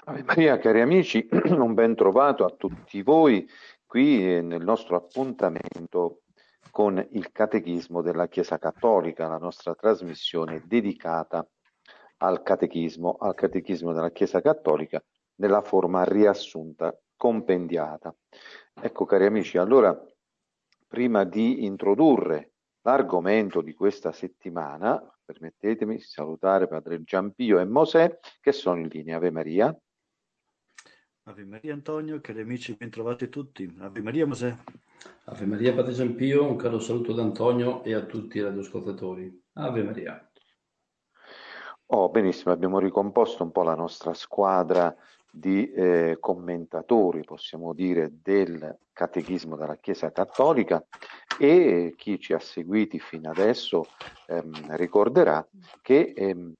Ave Maria, cari amici, un ben trovato a tutti voi qui nel nostro appuntamento con il Catechismo della Chiesa Cattolica, la nostra trasmissione dedicata al Catechismo della Chiesa Cattolica nella forma riassunta, compendiata. Ecco, cari amici, allora, prima di introdurre l'argomento di questa settimana, permettetemi di salutare Padre Giampio e Mosè, che sono in linea. Ave Maria. Ave Maria Antonio, cari amici, ben trovati tutti. Ave Maria Mosè. Ave Maria Padre Giampio, un caro saluto ad Antonio e a tutti i radioascoltatori. Ave Maria. Oh, benissimo, abbiamo ricomposto un po' la nostra squadra di commentatori, possiamo dire, del Catechismo della Chiesa Cattolica, e chi ci ha seguiti fino adesso ricorderà che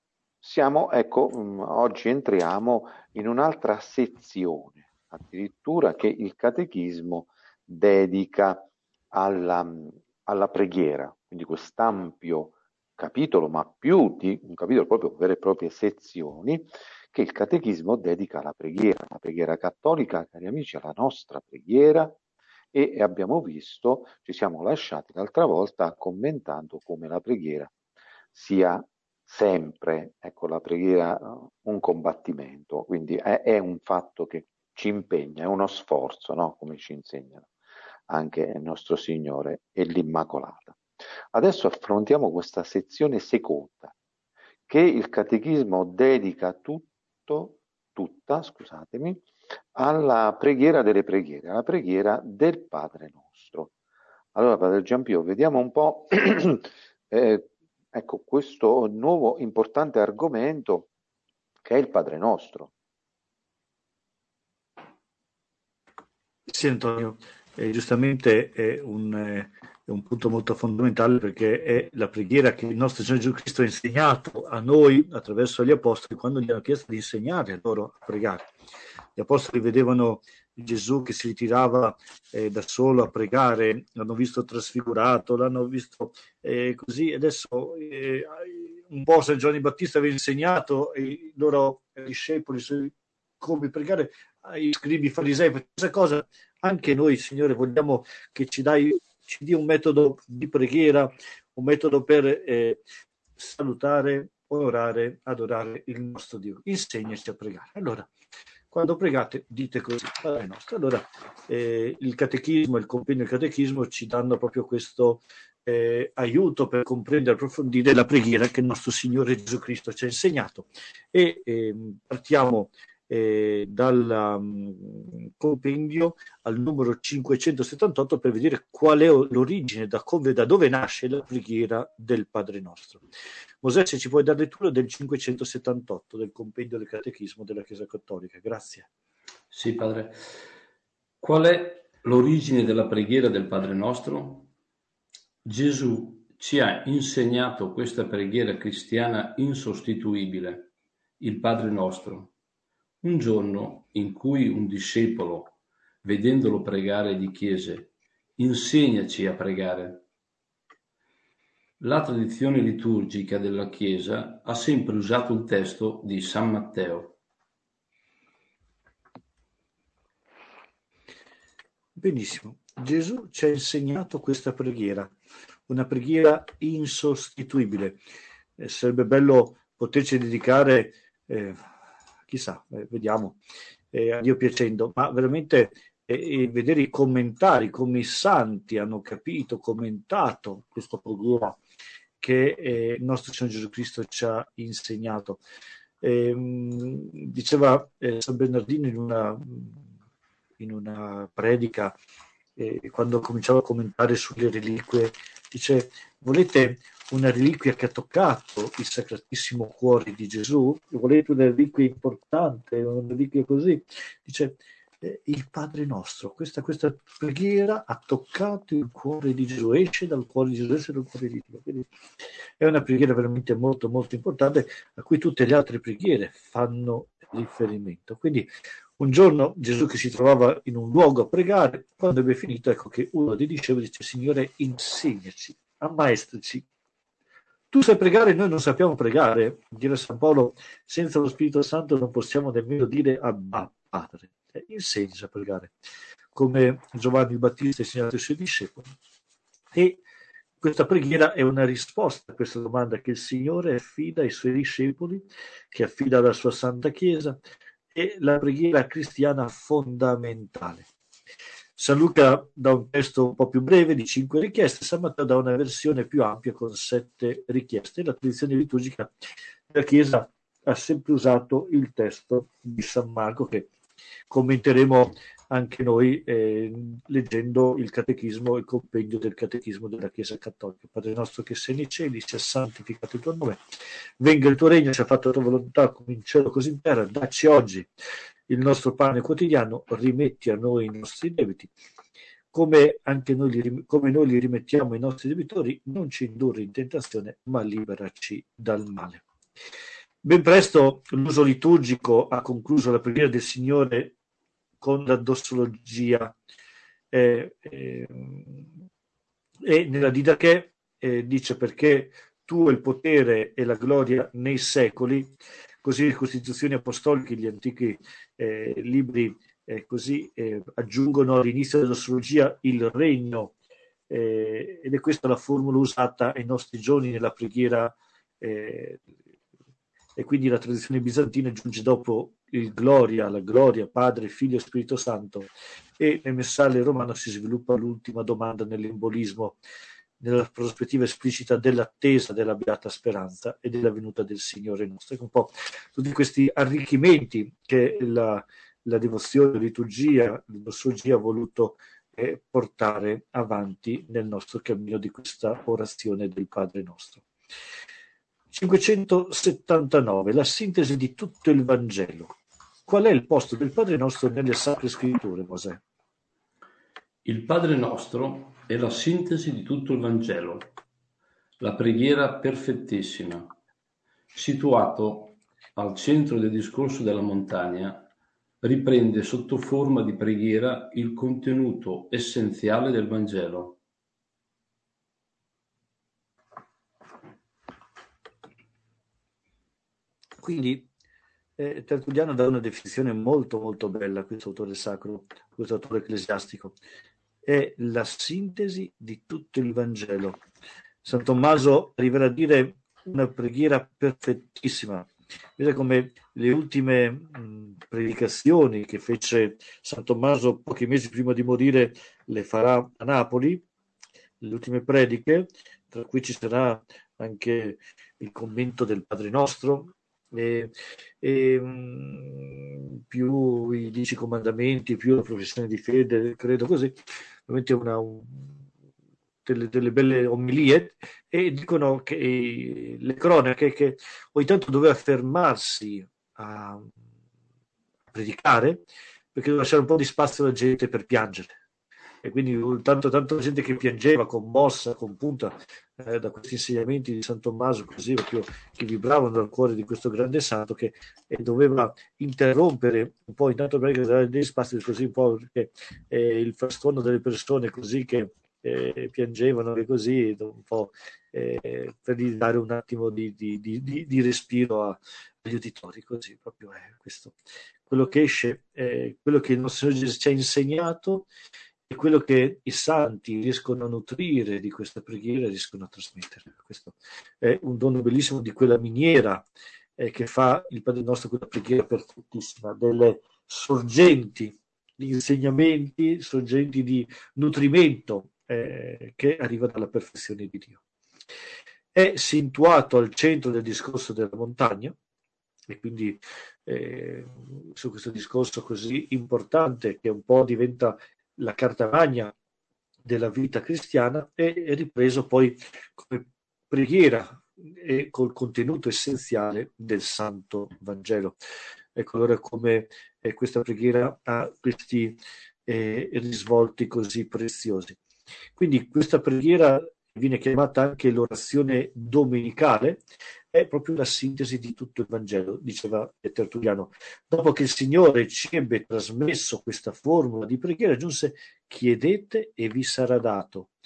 oggi entriamo in un'altra sezione, addirittura, che il Catechismo dedica alla preghiera, quindi quest'ampio capitolo, ma più di un capitolo, proprio vere e proprie sezioni, che il Catechismo dedica alla preghiera. La preghiera cattolica, cari amici, è la nostra preghiera, e abbiamo visto, ci siamo lasciati l'altra volta commentando come la preghiera sia sempre, ecco, la preghiera un combattimento, quindi è un fatto che ci impegna, è uno sforzo, no? Come ci insegnano anche il nostro Signore e l'Immacolata. Adesso affrontiamo questa sezione seconda, che il Catechismo dedica tutta, scusatemi, alla preghiera delle preghiere, alla preghiera del Padre nostro. Allora, Padre Giampio, vediamo un po' ecco, questo nuovo importante argomento che è il Padre nostro. Sì, Antonio, giustamente è un punto molto fondamentale, perché è la preghiera che il nostro Signore Gesù Cristo ha insegnato a noi attraverso gli Apostoli quando gli hanno chiesto di insegnare loro a pregare. Gli Apostoli vedevano Gesù che si ritirava da solo a pregare, l'hanno visto trasfigurato, l'hanno visto così. Adesso un po' San Giovanni Battista aveva insegnato ai loro discepoli come pregare, ai scribi farisei. Per questa cosa anche noi, Signore, vogliamo che ci dia un metodo di preghiera, un metodo per salutare, orare, adorare il nostro Dio. Insegnaci a pregare. Allora, quando pregate, dite così, Padre nostro. Allora, il catechismo, il compendio del catechismo ci danno proprio questo aiuto per comprendere e approfondire la preghiera che il nostro Signore Gesù Cristo ci ha insegnato. E partiamo dal compendio al numero 578 per vedere qual è l'origine, da dove nasce la preghiera del Padre nostro. Mosè, se ci puoi dare lettura del 578 del compendio del Catechismo della Chiesa Cattolica. Grazie. Sì, Padre. Qual è l'origine della preghiera del Padre nostro? Gesù ci ha insegnato questa preghiera cristiana insostituibile, il Padre nostro. Un giorno in cui un discepolo, vedendolo pregare, gli chiese: insegnaci a pregare. La tradizione liturgica della Chiesa ha sempre usato il testo di San Matteo. Benissimo. Gesù ci ha insegnato questa preghiera, una preghiera insostituibile. Sarebbe bello poterci dedicare, chissà, vediamo, a Dio piacendo, ma veramente vedere i commentari, come i santi hanno capito, commentato questa preghiera che il nostro Signore Gesù Cristo ci ha insegnato. Diceva San Bernardino in una predica, quando cominciava a commentare sulle reliquie, dice: volete una reliquia che ha toccato il Sacratissimo Cuore di Gesù? Volete una reliquia importante, una reliquia così? Dice: il Padre nostro, questa preghiera ha toccato il cuore di Gesù, esce dal cuore di Gesù, esce dal cuore di Dio. Quindi è una preghiera veramente molto molto importante, a cui tutte le altre preghiere fanno riferimento. Quindi un giorno Gesù, che si trovava in un luogo a pregare, quando ebbe finito, ecco che uno dei discepoli dice: Signore, insegnaci, ammaestraci Tu sai pregare, noi non sappiamo pregare. Dire San Paolo, senza lo Spirito Santo non possiamo nemmeno dire Abba, Padre. Insegna a pregare, come Giovanni il Battista ha insegnato ai suoi discepoli. E questa preghiera è una risposta a questa domanda che il Signore affida ai suoi discepoli, che affida alla sua Santa Chiesa, è la preghiera cristiana fondamentale. San Luca dà un testo un po' più breve di 5 richieste, San Matteo dà una versione più ampia con 7 richieste. La tradizione liturgica della Chiesa ha sempre usato il testo di San Marco, che commenteremo anche noi leggendo il catechismo, il compendio del catechismo della Chiesa Cattolica. Padre nostro che sei nei cieli, sia santificato il tuo nome, venga il tuo regno, sia fatta la tua volontà come in cielo così in terra. Dacci oggi il nostro pane quotidiano, rimetti a noi i nostri debiti, come noi li rimettiamo ai nostri debitori, non ci indurre in tentazione, ma liberaci dal male. Ben presto l'uso liturgico ha concluso la preghiera del Signore con la dossologia e nella Didache dice: perché tu hai il potere e la gloria nei secoli. Così le Costituzioni apostoliche, gli antichi libri così aggiungono all'inizio della dossologia il regno, ed è questa la formula usata ai nostri giorni nella preghiera, e quindi la tradizione bizantina aggiunge dopo il gloria, la gloria, Padre, Figlio e Spirito Santo, e nel messale romano si sviluppa l'ultima domanda nell'embolismo, nella prospettiva esplicita dell'attesa della beata speranza e della venuta del Signore nostro. Un po' tutti questi arricchimenti che la devozione, la liturgia, la dossologia ha voluto portare avanti nel nostro cammino di questa orazione del Padre nostro. 579, la sintesi di tutto il Vangelo. Qual è il posto del Padre nostro nelle Sacre Scritture, Mosè? Il Padre nostro è la sintesi di tutto il Vangelo, la preghiera perfettissima. Situato al centro del discorso della montagna, riprende sotto forma di preghiera il contenuto essenziale del Vangelo. Quindi Tertulliano dà una definizione molto molto bella a questo autore sacro, questo autore ecclesiastico. È la sintesi di tutto il Vangelo. San Tommaso arriverà a dire una preghiera perfettissima. Vedete come le ultime predicazioni che fece San Tommaso pochi mesi prima di morire le farà a Napoli, le ultime prediche, tra cui ci sarà anche il commento del Padre Nostro, più i 10 comandamenti, più la professione di fede, credo, così, veramente delle belle omilie, e dicono che le cronache che ogni tanto doveva fermarsi a predicare perché doveva lasciare un po' di spazio alla gente per piangere, e quindi tanta gente che piangeva commossa, compunta da questi insegnamenti di San Tommaso, così proprio che vibravano dal cuore di questo grande santo, che doveva interrompere un po' intanto per dare degli spazi, così un po' perché il frastuono delle persone così che piangevano e così un po' per dare un attimo di respiro agli uditori, così proprio è questo quello che esce, quello che il nostro Signore ci ha insegnato, e quello che i santi riescono a nutrire di questa preghiera, riescono a trasmettere. Questo è un dono bellissimo di quella miniera che fa il Padre nostro, quella preghiera perfettissima, delle sorgenti di insegnamenti, sorgenti di nutrimento che arriva dalla perfezione di Dio. È situato al centro del discorso della montagna, e quindi su questo discorso così importante, che un po' diventa la carta magna della vita cristiana, è ripreso poi come preghiera e col contenuto essenziale del Santo Vangelo. Ecco allora come questa preghiera ha questi risvolti così preziosi. Quindi questa preghiera viene chiamata anche l'orazione domenicale, è proprio la sintesi di tutto il Vangelo, diceva Tertulliano. Dopo che il Signore ci ebbe trasmesso questa formula di preghiera, aggiunse: chiedete e vi sarà dato,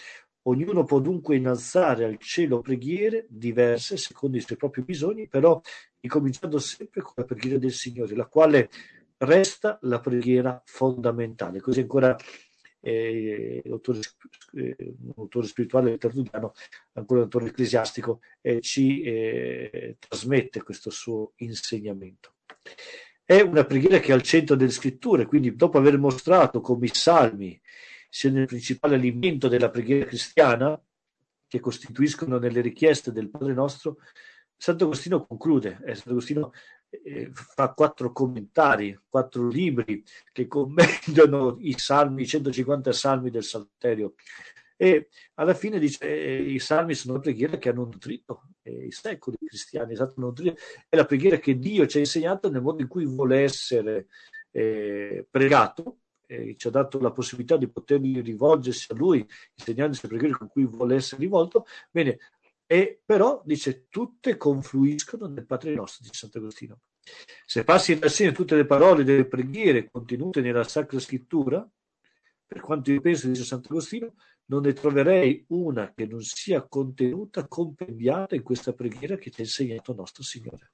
Ognuno può dunque innalzare al cielo preghiere diverse secondo i suoi propri bisogni, però incominciando sempre con la preghiera del Signore, la quale resta la preghiera fondamentale. Così ancora l'autore spirituale tertulliano, ancora l'autore ecclesiastico, ci trasmette questo suo insegnamento. È una preghiera che è al centro delle scritture, quindi dopo aver mostrato come i salmi siano il principale alimento della preghiera cristiana, che costituiscono nelle richieste del Padre nostro, Sant'Agostino conclude, Sant'Agostino fa 4 commentari, 4 libri che commentano i salmi, i 150 salmi del Salterio, e alla fine dice i salmi sono la preghiera che hanno nutrito i secoli cristiani, è la preghiera che Dio ci ha insegnato nel modo in cui vuole essere pregato, ci ha dato la possibilità di poter rivolgersi a Lui, insegnandoci le preghiere con cui vuole essere rivolto. Bene, e però dice tutte confluiscono nel Padre nostro, dice Sant'Agostino. Se passi in rassegna tutte le parole delle preghiere contenute nella Sacra Scrittura, per quanto io penso, dice Sant'Agostino, non ne troverei una che non sia contenuta, compendiata in questa preghiera che ti ha insegnato nostro Signore.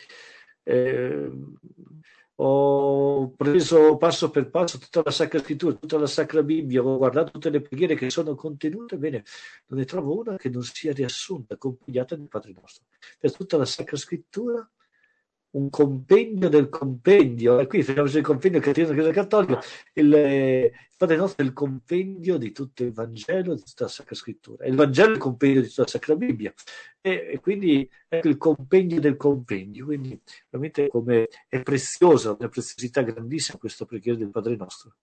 Ho preso passo per passo tutta la Sacra Scrittura, tutta la Sacra Bibbia, ho guardato tutte le preghiere che sono contenute, bene, non ne trovo una che non sia riassunta, compendiata nel Padre nostro. Per tutta la Sacra Scrittura, un compendio del compendio, e qui finiamo il compendio che tiene la Chiesa Cattolica, il Padre nostro è il compendio di tutto il Vangelo, di tutta la Sacra Scrittura, e il Vangelo è il compendio di tutta la Sacra Bibbia, e quindi ecco il compendio del compendio, quindi veramente come è preziosa, una preziosità grandissima questa preghiera del Padre nostro.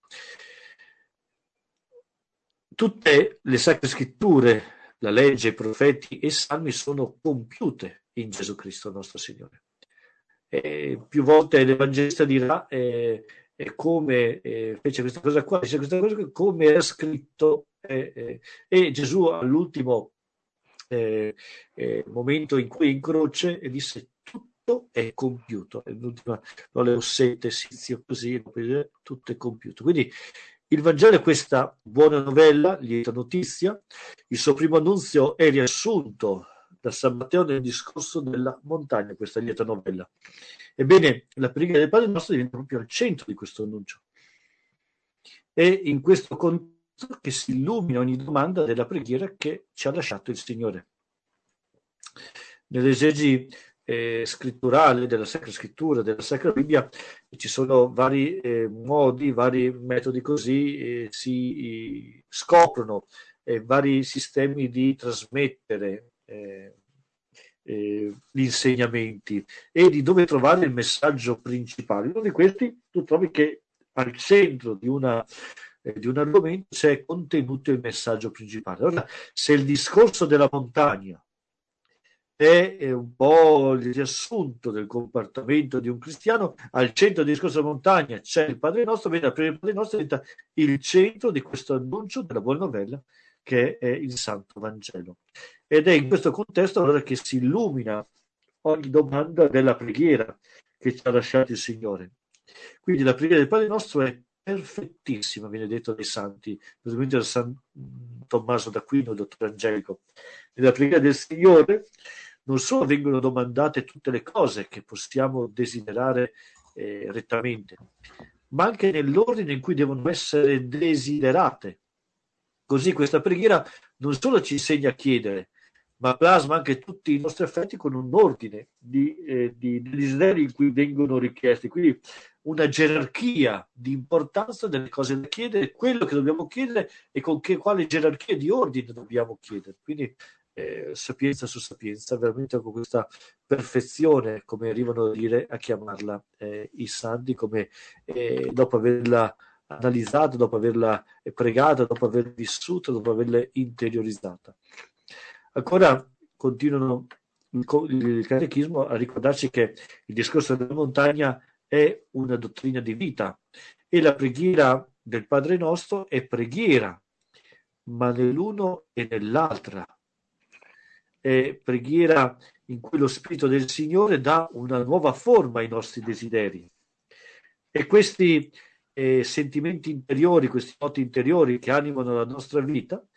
Tutte le Sacre Scritture, la legge, i profeti e i salmi sono compiute in Gesù Cristo nostro Signore. Più volte l'Evangelista dirà come fece questa cosa qua, dice questa cosa qua, come era scritto, e Gesù all'ultimo momento in cui in croce disse tutto è compiuto, l'ultima le ossete, sizio, così tutto è compiuto. Quindi il Vangelo è questa buona novella, lieta notizia. Il suo primo annunzio è riassunto da San Matteo nel discorso della montagna, questa lieta novella. Ebbene, la preghiera del Padre nostro diventa proprio al centro di questo annuncio. È in questo contesto che si illumina ogni domanda della preghiera che ci ha lasciato il Signore. Nell'esegi scritturale della Sacra Scrittura, della Sacra Bibbia, ci sono vari modi, vari metodi, così si scoprono vari sistemi di trasmettere gli insegnamenti e di dove trovare il messaggio principale. Uno di questi tu trovi che al centro di un argomento c'è contenuto il messaggio principale. Allora, se il discorso della montagna è un po' il riassunto del comportamento di un cristiano, al centro del discorso della montagna c'è il Padre nostro, il Padre nostro diventa il centro di questo annuncio della buona novella che è il Santo Vangelo. Ed è in questo contesto allora che si illumina ogni domanda della preghiera che ci ha lasciato il Signore. Quindi la preghiera del Padre nostro è perfettissima, viene detto dai santi, specialmente da San Tommaso d'Aquino, il dottore Angelico. Nella preghiera del Signore non solo vengono domandate tutte le cose che possiamo desiderare rettamente, ma anche nell'ordine in cui devono essere desiderate. Così questa preghiera non solo ci insegna a chiedere, ma plasma anche tutti i nostri affetti con un ordine di desideri in cui vengono richiesti. Quindi una gerarchia di importanza delle cose da chiedere, quello che dobbiamo chiedere e con quale gerarchia di ordine dobbiamo chiedere. Quindi sapienza su sapienza, veramente con questa perfezione, come arrivano a dire, a chiamarla i santi, come dopo averla analizzata, dopo averla pregata, dopo averla vissuta, dopo averla interiorizzata. Ancora continuano il catechismo a ricordarci che il discorso della montagna è una dottrina di vita e la preghiera del Padre nostro è preghiera, ma nell'uno e nell'altra. È preghiera in cui lo Spirito del Signore dà una nuova forma ai nostri desideri. E questi sentimenti interiori, questi moti interiori che animano la nostra vita,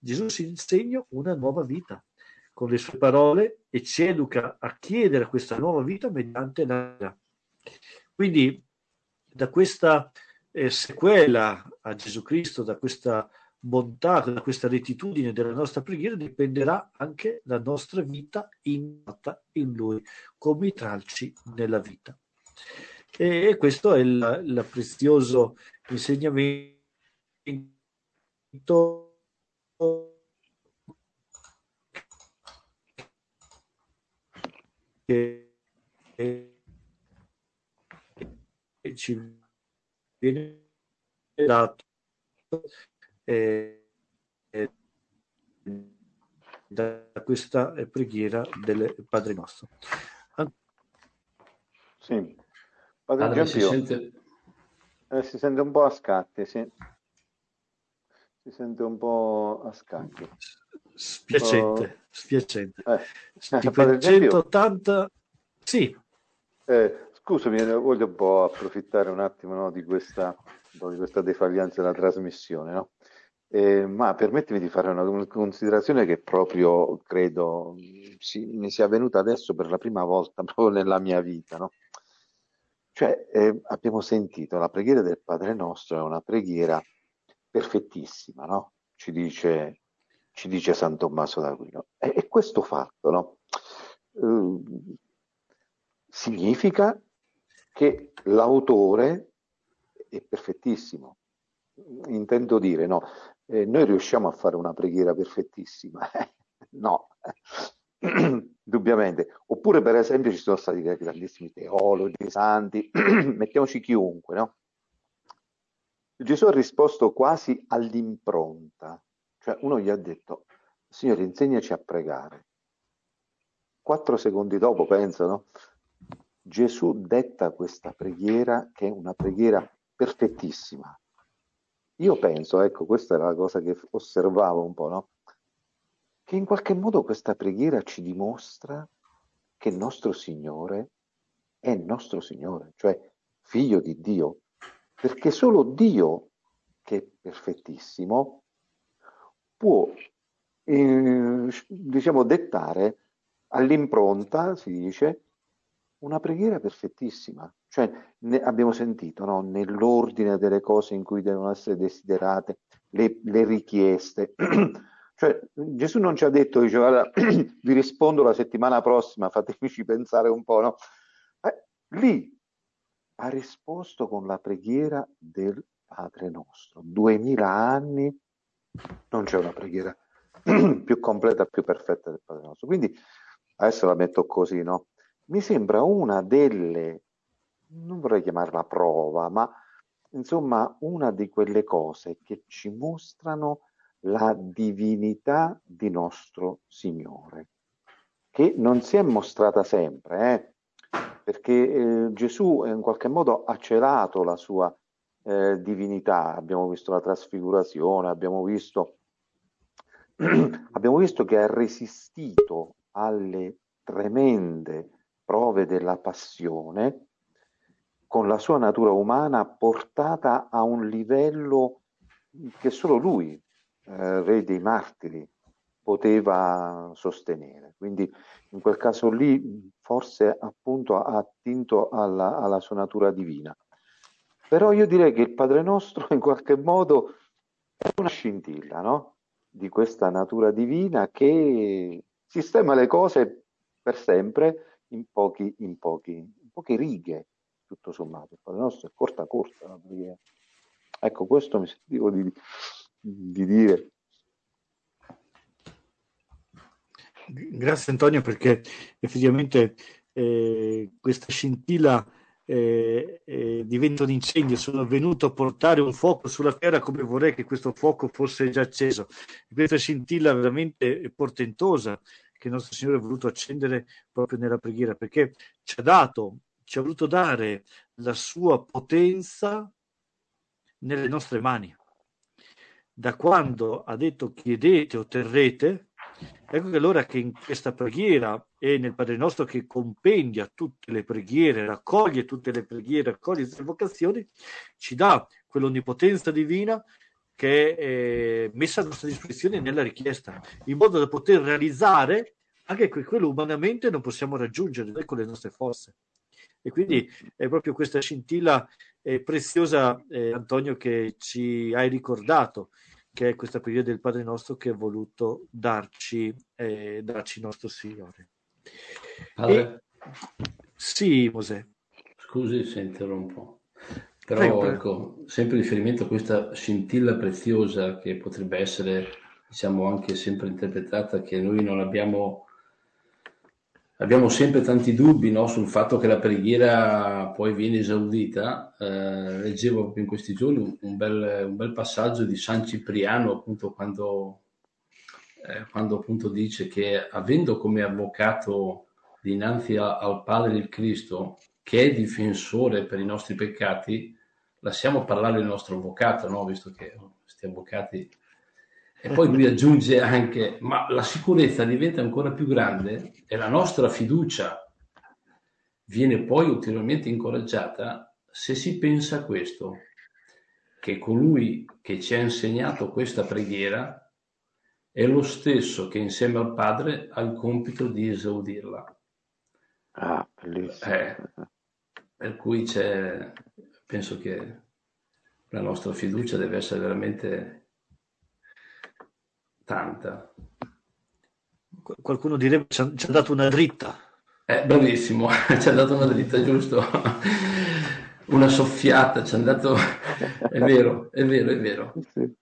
Gesù ci insegna una nuova vita con le sue parole e ci educa a chiedere questa nuova vita mediante la preghiera. Quindi da questa sequela a Gesù Cristo, da questa bontà, da questa rettitudine della nostra preghiera dipenderà anche la nostra vita innata in Lui, come i tralci nella vita. E questo è il prezioso insegnamento che ci viene dato da questa preghiera del Padre Nostro. Sì, Padre Giampio, si sente un po' a scatti, sì. Si sente un po' a scacchi. Spiacente. Ti Padre Giampio, 180, sì. Scusami, voglio un po' approfittare un attimo, no, di questa defaglianza della trasmissione, no? Ma permettimi di fare una considerazione che proprio credo mi sia venuta adesso per la prima volta proprio nella mia vita, no? Cioè, abbiamo sentito la preghiera del Padre Nostro, è una preghiera perfettissima, no? Ci dice San Tommaso d'Aquino. E questo fatto, no? Significa che l'autore è perfettissimo. Intendo dire, no, noi riusciamo a fare una preghiera perfettissima? No, indubbiamente. Oppure, per esempio, ci sono stati grandissimi teologi, santi, mettiamoci chiunque, no? Gesù ha risposto quasi all'impronta, cioè uno gli ha detto: Signore, insegnaci a pregare. 4 secondi dopo, penso, no? Gesù detta questa preghiera, che è una preghiera perfettissima. Io penso, ecco, questa era la cosa che osservavo un po', no? Che in qualche modo questa preghiera ci dimostra che il nostro Signore è il nostro Signore, cioè figlio di Dio, perché solo Dio, che è perfettissimo, può, diciamo, dettare all'impronta, si dice, una preghiera perfettissima. Cioè, abbiamo sentito, no? Nell'ordine delle cose in cui devono essere desiderate, le richieste. Cioè, Gesù non ci ha detto, dice, guarda, vi rispondo la settimana prossima, fatemici pensare un po', no? Lì ha risposto con la preghiera del Padre Nostro. 2000 anni, non c'è una preghiera più completa, più perfetta del Padre Nostro. Quindi, adesso la metto così, no? Mi sembra una delle, non vorrei chiamarla prova, ma insomma una di quelle cose che ci mostrano la divinità di nostro Signore, che non si è mostrata sempre, perché Gesù in qualche modo ha celato la sua divinità. Abbiamo visto la trasfigurazione, abbiamo visto che ha resistito alle tremende prove della passione con la sua natura umana portata a un livello che solo lui, re dei martiri, poteva sostenere. Quindi in quel caso lì forse appunto ha attinto alla sua natura divina. Però io direi che il Padre Nostro in qualche modo è una scintilla, no? Di questa natura divina che sistema le cose per sempre in poche righe, tutto sommato. Il Padre Nostro è corta la preghiera. Ecco, questo mi sentivo di dire. Grazie Antonio, perché effettivamente questa scintilla diventa un incendio. Sono venuto a portare un fuoco sulla terra come vorrei che questo fuoco fosse già acceso. Questa scintilla veramente portentosa che il nostro Signore ha voluto accendere proprio nella preghiera, perché ci ha voluto dare la sua potenza nelle nostre mani. Da quando ha detto chiedete otterrete, ecco che allora che in questa preghiera e nel Padre Nostro, che compendia tutte le preghiere, raccoglie tutte le preghiere, raccoglie tutte le vocazioni, ci dà quell'onnipotenza divina che è messa a nostra disposizione nella richiesta, in modo da poter realizzare anche quello umanamente non possiamo raggiungere noi con le nostre forze. E quindi è proprio questa scintilla preziosa, Antonio, che ci hai ricordato, che è questa preghiera del Padre nostro che ha voluto darci nostro Signore. Padre? Sì, Mosè. Scusi se interrompo, però Prego. ecco, sempre in riferimento a questa scintilla preziosa che potrebbe essere, diciamo, anche sempre interpretata, che noi non abbiamo sempre tanti dubbi, no, sul fatto che la preghiera poi viene esaudita. Leggevo proprio in questi giorni un bel passaggio di San Cipriano, appunto, quando appunto dice che, avendo come avvocato dinanzi al Padre il Cristo, che è difensore per i nostri peccati, lasciamo parlare il nostro avvocato, no? Visto che questi avvocati... E poi lui aggiunge anche, ma la sicurezza diventa ancora più grande e la nostra fiducia viene poi ulteriormente incoraggiata se si pensa a questo, che colui che ci ha insegnato questa preghiera è lo stesso che insieme al Padre ha il compito di esaudirla. Ah, bellissimo. Per cui penso che la nostra fiducia deve essere veramente tanta. Qualcuno direbbe ci ha dato una dritta. Bravissimo, ci ha dato una dritta, giusto? Una soffiata, ci ha dato... È vero. Sì.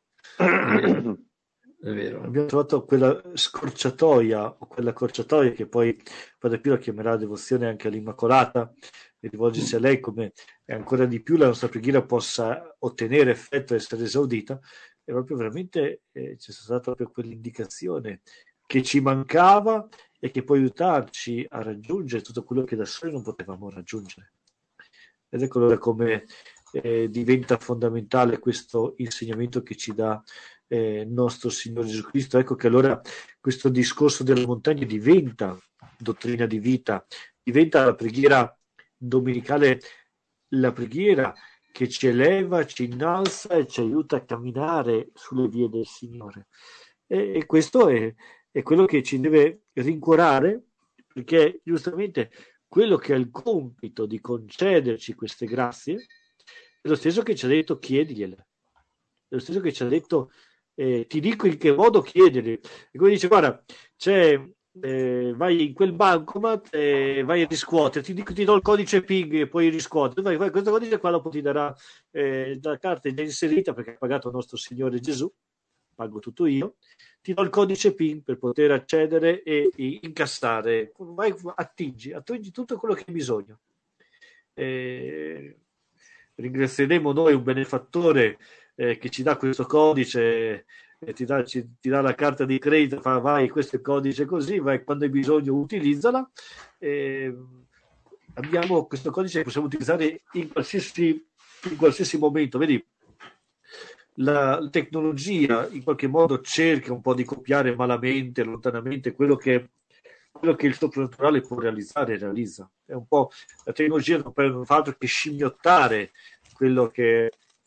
È vero. Abbiamo trovato quella scorciatoia, o quella accorciatoia che poi Padre Pio chiamerà devozione anche all'Immacolata, e rivolgersi a lei come ancora di più la nostra preghiera possa ottenere effetto e essere esaudita. E proprio veramente c'è stata proprio quell'indicazione che ci mancava e che può aiutarci a raggiungere tutto quello che da soli non potevamo raggiungere. Ed ecco allora come diventa fondamentale questo insegnamento che ci dà nostro Signore Gesù Cristo. Ecco che allora questo discorso della montagna diventa dottrina di vita, diventa la preghiera domenicale, la preghiera che ci eleva, ci innalza e ci aiuta a camminare sulle vie del Signore. E questo è quello che ci deve rincuorare, perché giustamente quello che ha il compito di concederci queste grazie è lo stesso che ci ha detto chiedigliele, è lo stesso che ci ha detto ti dico in che modo chiederle. E come dice, guarda, vai in quel bancomat e vai a riscuotere, ti do il codice PIN e poi riscuotere, vai, questo codice qua dopo ti darà la carta è già inserita perché ha pagato il nostro Signore Gesù, pago tutto io, ti do il codice PIN per poter accedere e incassare, vai, attingi tutto quello che hai bisogno. Ringrazieremo noi un benefattore che ci dà questo codice, ti dà la carta di credito, fa vai, questo è il codice così, vai, quando hai bisogno utilizzala. Abbiamo questo codice che possiamo utilizzare in qualsiasi momento. Vedi, la tecnologia in qualche modo cerca un po' di copiare malamente, lontanamente quello che il soprannaturale può realizzare e realizza. È un po' la tecnologia non fa altro che scimmiottare quello che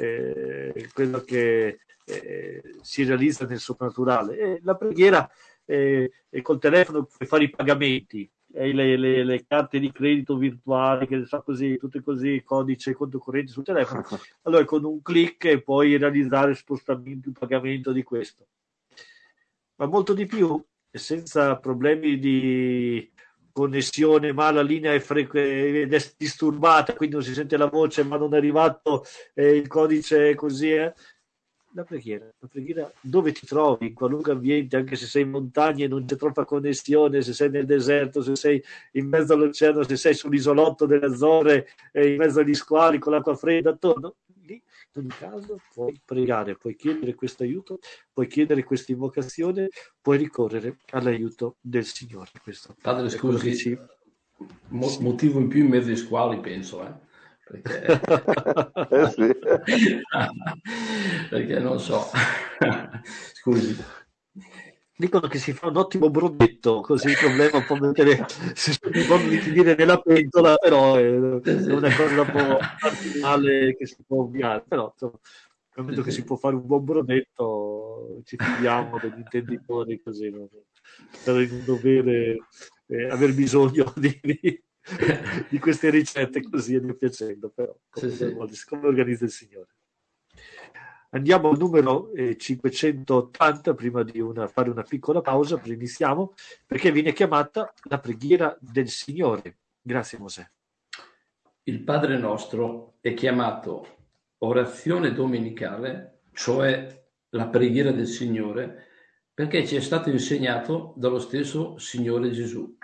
si realizza nel soprannaturale. E la preghiera col telefono puoi fare i pagamenti, le carte di credito virtuali, che sa così, tutte così, codice, conto corrente sul telefono. Allora con un click puoi realizzare spostamento, il pagamento di questo. Ma molto di più, senza problemi di connessione, ma la linea è disturbata, quindi non si sente la voce, ma non è arrivato il codice così. La preghiera dove ti trovi, in qualunque ambiente, anche se sei in montagna e non c'è troppa connessione, se sei nel deserto, se sei in mezzo all'oceano, se sei sull'isolotto delle Azzorre, in mezzo agli squali con l'acqua fredda attorno, lì in ogni caso puoi pregare, puoi chiedere questo aiuto, puoi chiedere questa invocazione, puoi ricorrere all'aiuto del Signore. Questo Padre, scusi, motivo in più in mezzo ai squali, penso, perché... Sì. Perché non so. Scusi. Dicono che si fa un ottimo brodetto, così il problema può mettere dire nella pentola, però è una cosa un po' marginale che si può ovviare, però insomma, momento che si può fare un buon brodetto, ci fidiamo degli intenditori, così, no? Per non dover aver bisogno di queste ricette così e via piacendo, però come organizza il Signore. Andiamo al numero 580 prima di fare una piccola pausa, poi iniziamo, perché viene chiamata la preghiera del Signore. Grazie Mosè. Il Padre nostro è chiamato orazione domenicale, cioè la preghiera del Signore, perché ci è stato insegnato dallo stesso Signore Gesù.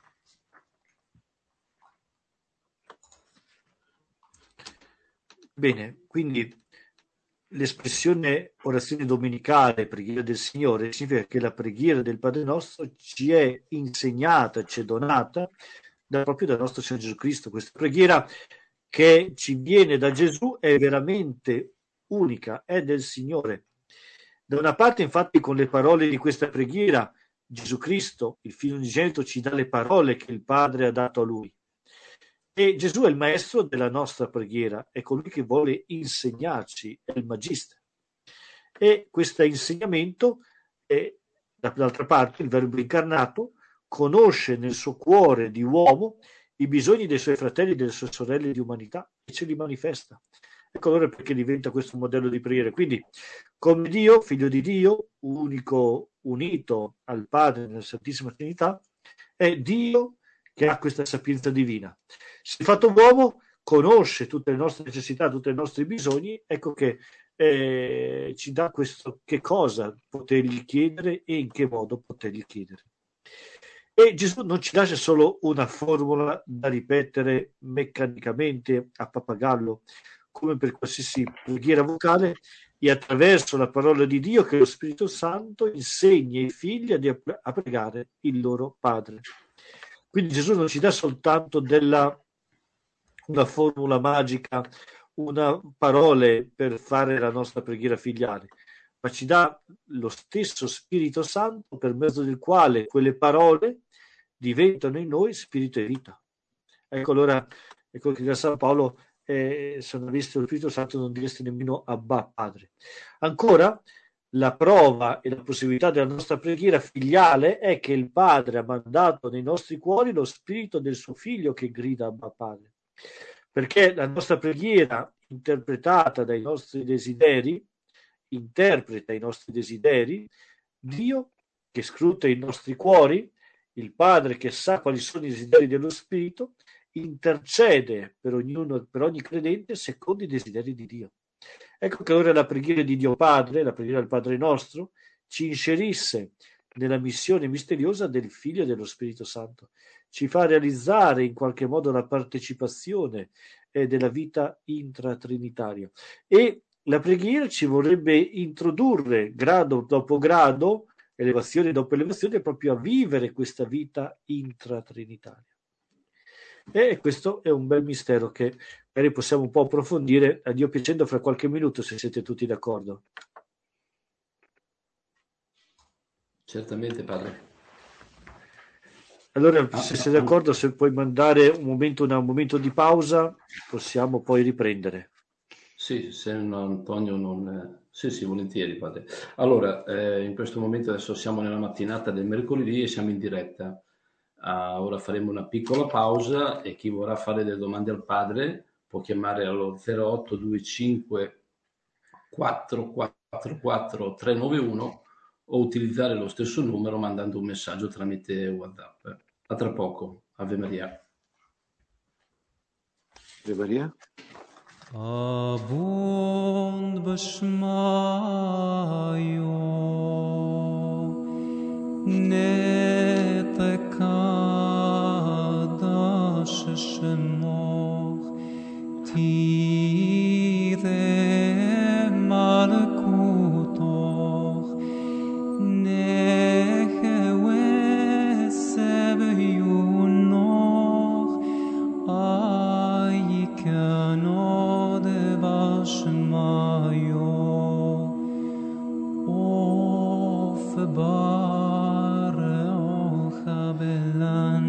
Bene, quindi l'espressione orazione domenicale, preghiera del Signore, significa che la preghiera del Padre nostro ci è insegnata, ci è donata proprio dal nostro Signore Gesù Cristo. Questa preghiera che ci viene da Gesù è veramente unica, è del Signore. Da una parte, infatti, con le parole di questa preghiera, Gesù Cristo, il Figlio unigenito, ci dà le parole che il Padre ha dato a Lui. E Gesù è il maestro della nostra preghiera, è colui che vuole insegnarci, è il Magister. E questo insegnamento è, dall'altra parte, il Verbo incarnato, conosce nel suo cuore di uomo i bisogni dei suoi fratelli e delle sue sorelle di umanità e ce li manifesta. Ecco allora perché diventa questo un modello di preghiera. Quindi, come Dio, figlio di Dio, unico, unito al Padre nella Santissima Trinità, è Dio che ha questa sapienza divina. Si è fatto uomo, conosce tutte le nostre necessità, tutti i nostri bisogni, ecco che ci dà questo che cosa potergli chiedere e in che modo potergli chiedere. E Gesù non ci lascia solo una formula da ripetere meccanicamente a pappagallo, come per qualsiasi preghiera vocale, e attraverso la parola di Dio che lo Spirito Santo insegna ai figli a pregare il loro Padre. Quindi Gesù non ci dà soltanto una formula magica, una parole per fare la nostra preghiera filiale, ma ci dà lo stesso Spirito Santo per mezzo del quale quelle parole diventano in noi spirito e vita. Ecco allora, ecco che da San Paolo se non aveste lo Spirito Santo non direste nemmeno Abba Padre. Ancora, la prova e la possibilità della nostra preghiera filiale è che il Padre ha mandato nei nostri cuori lo spirito del suo Figlio che grida Abba Padre. Perché la nostra preghiera, interpretata dai nostri desideri, interpreta i nostri desideri, Dio che scruta i nostri cuori, il Padre che sa quali sono i desideri dello Spirito, intercede per ogni credente secondo i desideri di Dio. Ecco che ora la preghiera di Dio Padre, la preghiera del Padre nostro, ci inserisse nella missione misteriosa del Figlio e dello Spirito Santo. Ci fa realizzare in qualche modo la partecipazione della vita intratrinitaria. E la preghiera ci vorrebbe introdurre, grado dopo grado, elevazione dopo elevazione, proprio a vivere questa vita intratrinitaria. E questo è un bel mistero che magari possiamo un po' approfondire, a Dio piacendo, fra qualche minuto, se siete tutti d'accordo. Certamente, padre. Allora, se sei d'accordo, se puoi mandare un momento di pausa, possiamo poi riprendere. Sì, se Antonio non... Sì, volentieri, padre. Allora, in questo momento adesso siamo nella mattinata del mercoledì e siamo in diretta. Ora faremo una piccola pausa e chi vorrà fare delle domande al padre può chiamare allo 0825 444 391 o utilizzare lo stesso numero mandando un messaggio tramite WhatsApp. A tra poco. Ave Maria. Ave Maria. Abund b'shmayo netekadosh shemoch tire malkutoch nehewe sebeyunoch ayikano b'shmayo of belan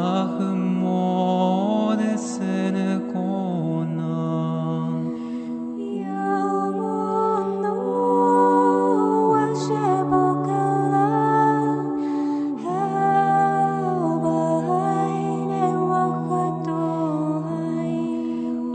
lach mod sen konan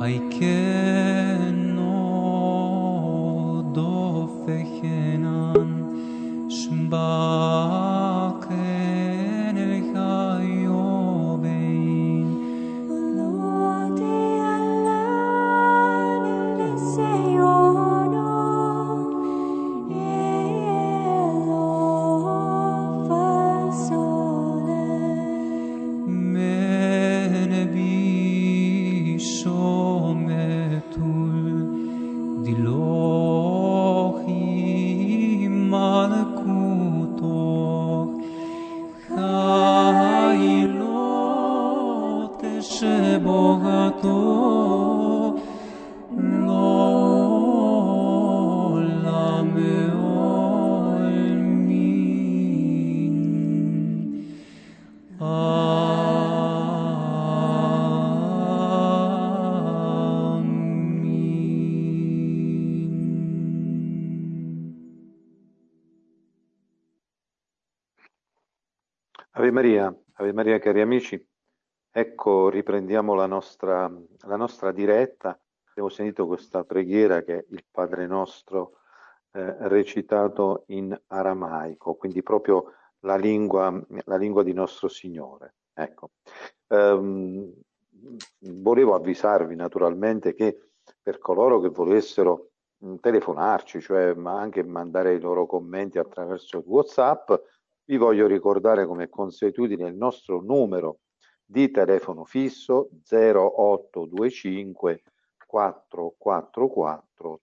Ave Maria cari amici, ecco riprendiamo la nostra diretta. Abbiamo sentito questa preghiera che è il Padre Nostro recitato in aramaico, quindi proprio la lingua di nostro Signore. Ecco. Volevo avvisarvi naturalmente che per coloro che volessero telefonarci, cioè ma anche mandare i loro commenti attraverso WhatsApp, vi voglio ricordare come consuetudine il nostro numero di telefono fisso 0825 444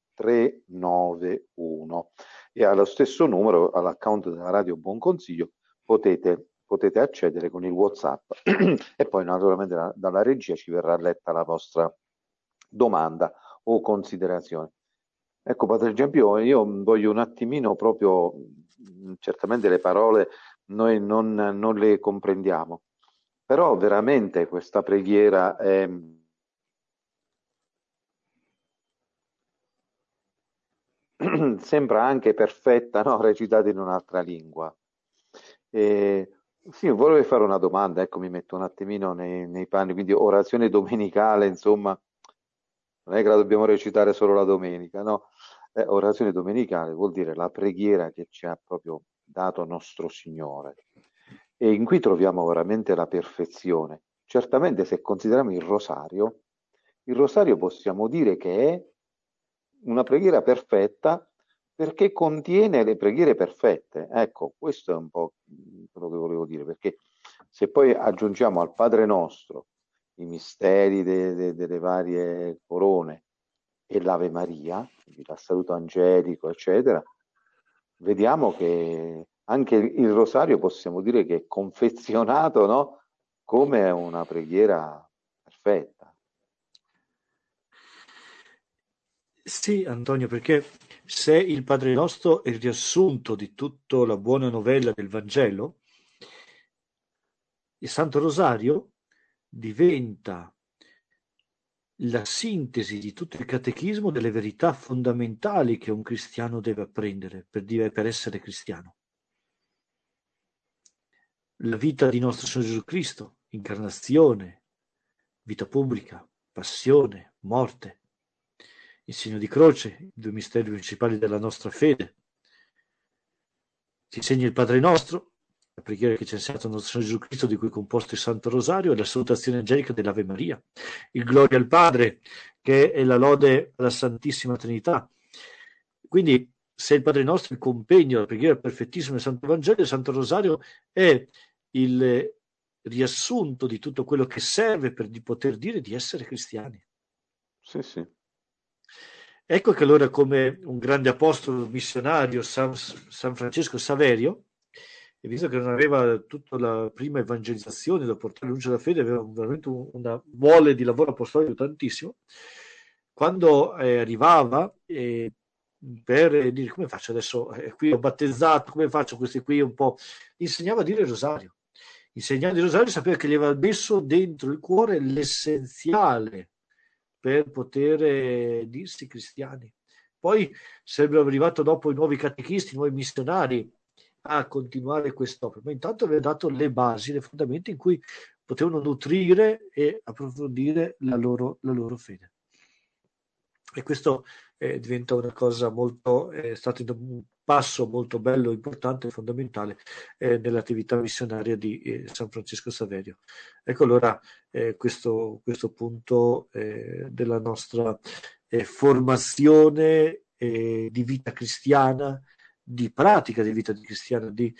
391 e allo stesso numero, all'account della Radio Buon Consiglio, potete accedere con il WhatsApp e poi naturalmente dalla regia ci verrà letta la vostra domanda o considerazione. Ecco Padre Giampio, io voglio un attimino proprio, certamente le parole noi non le comprendiamo, però veramente questa preghiera è sembra anche perfetta, no? Recitata in un'altra lingua. Sì, volevo fare una domanda, ecco, mi metto un attimino nei panni, quindi orazione domenicale, insomma, non è che la dobbiamo recitare solo la domenica, no? Orazione domenicale vuol dire la preghiera che ci ha proprio dato nostro Signore e in cui troviamo veramente la perfezione. Certamente se consideriamo il rosario possiamo dire che è una preghiera perfetta perché contiene le preghiere perfette. Ecco, questo è un po' quello che volevo dire, perché se poi aggiungiamo al Padre Nostro i misteri delle varie corone e l'Ave Maria, quindi il saluto angelico, eccetera, vediamo che anche il rosario possiamo dire che è confezionato, no? Come una preghiera perfetta. Sì, Antonio, perché se il Padre Nostro è il riassunto di tutta la buona novella del Vangelo, il Santo Rosario diventa la sintesi di tutto il catechismo delle verità fondamentali che un cristiano deve apprendere per essere cristiano. La vita di nostro Signore Gesù Cristo, incarnazione, vita pubblica, passione, morte, il segno di croce, i due misteri principali della nostra fede. Ci insegna il Padre Nostro, la preghiera che ci ha insegnato il nostro Signore Gesù Cristo, di cui è composto il Santo Rosario, e la salutazione angelica dell'Ave Maria, il Gloria al Padre, che è la lode alla Santissima Trinità. Quindi, se il Padre Nostro è il compegno, la preghiera perfettissima del Santo Vangelo, il Santo Rosario è il riassunto di tutto quello che serve per poter dire di essere cristiani. Sì, sì. Ecco che allora, come un grande apostolo missionario, San Francesco Saverio, e visto che non aveva tutta la prima evangelizzazione da portare luce alla fede, aveva veramente una mole di lavoro apostolico tantissimo, quando arrivava per dire come faccio adesso, qui ho battezzato, come faccio questi qui un po', insegnava a dire il rosario. Insegnando il rosario sapeva che gli aveva messo dentro il cuore l'essenziale per poter dirsi cristiani. Poi sarebbero arrivato dopo i nuovi catechisti, i nuovi missionari a continuare quest'opera, ma intanto aveva dato le basi, le fondamenta in cui potevano nutrire e approfondire la loro fede. E questo diventa una cosa molto, è stato un passo molto bello, importante e fondamentale nell'attività missionaria di San Francesco Saverio. Ecco allora questo punto della nostra formazione di vita cristiana, di pratica di vita cristiana, di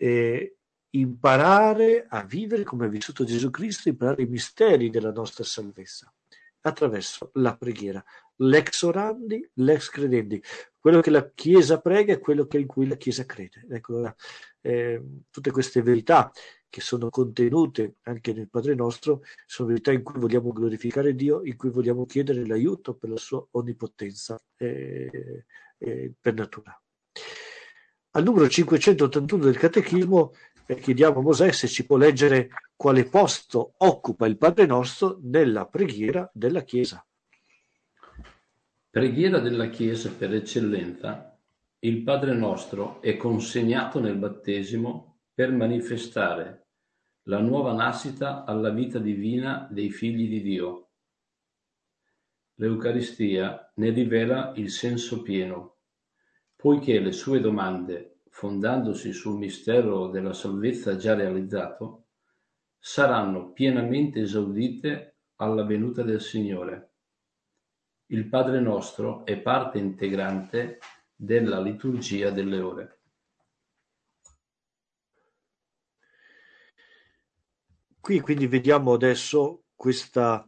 imparare a vivere come ha vissuto Gesù Cristo, imparare i misteri della nostra salvezza attraverso la preghiera, l'ex orandi, l'ex credendi, quello che la Chiesa prega è quello in cui la Chiesa crede. Ecco, allora, tutte queste verità che sono contenute anche nel Padre Nostro sono verità in cui vogliamo glorificare Dio, in cui vogliamo chiedere l'aiuto per la sua onnipotenza per natura. Al numero 581 del Catechismo chiediamo a Mosè se ci può leggere quale posto occupa il Padre Nostro nella preghiera della Chiesa. Preghiera della Chiesa per eccellenza, il Padre Nostro è consegnato nel battesimo per manifestare la nuova nascita alla vita divina dei figli di Dio. L'Eucaristia ne rivela il senso pieno, poiché le sue domande, fondandosi sul mistero della salvezza già realizzato, saranno pienamente esaudite alla venuta del Signore. Il Padre Nostro è parte integrante della liturgia delle ore. Qui quindi vediamo adesso questo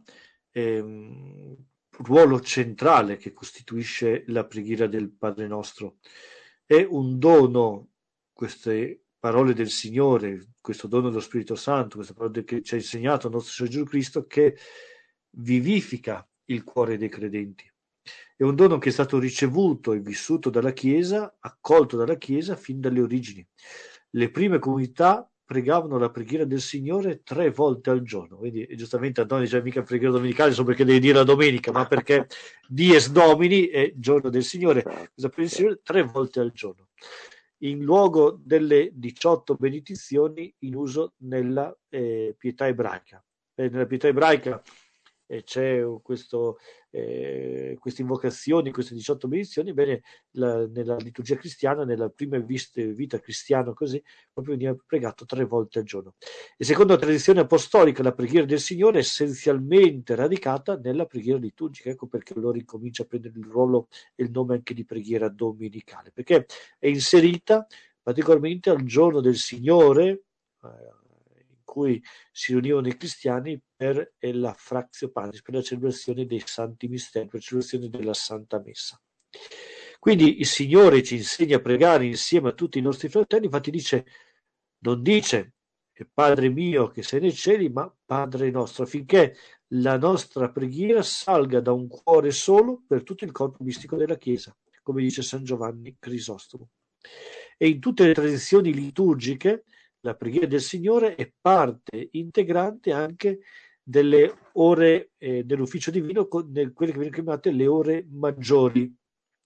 ruolo centrale che costituisce la preghiera del Padre Nostro. È un dono, queste parole del Signore, questo dono dello Spirito Santo, queste parole che ci ha insegnato il nostro Signore Gesù Cristo, che vivifica il cuore dei credenti. È un dono che è stato ricevuto e vissuto dalla Chiesa, accolto dalla Chiesa fin dalle origini. Le prime comunità pregavano la preghiera del Signore 3 volte al giorno. Quindi giustamente Antonio dice mica preghiera domenicale solo perché devi dire la domenica, ma perché Dies Domini è giorno del Signore, questa preghiera del Signore 3 volte al giorno, in luogo delle 18 benedizioni in uso nella pietà ebraica. Nella pietà ebraica c'è queste invocazioni, queste 18 benedizioni. Bene, nella liturgia cristiana, nella prima vita cristiana, così proprio veniva pregato 3 volte al giorno. E secondo la tradizione apostolica, la preghiera del Signore è essenzialmente radicata nella preghiera liturgica. Ecco perché allora incomincia a prendere il ruolo e il nome anche di preghiera domenicale, perché è inserita particolarmente al giorno del Signore, cui si riunivano i cristiani per la Fractio Patris, per la celebrazione dei santi misteri, per la celebrazione della Santa Messa. Quindi il Signore ci insegna a pregare insieme a tutti i nostri fratelli, infatti non dice Padre mio che sei nei cieli, ma Padre nostro, affinché la nostra preghiera salga da un cuore solo per tutto il corpo mistico della Chiesa, come dice San Giovanni Crisostomo. E in tutte le tradizioni liturgiche la preghiera del Signore è parte integrante anche delle ore dell'ufficio divino, quelle che vengono chiamate le ore maggiori.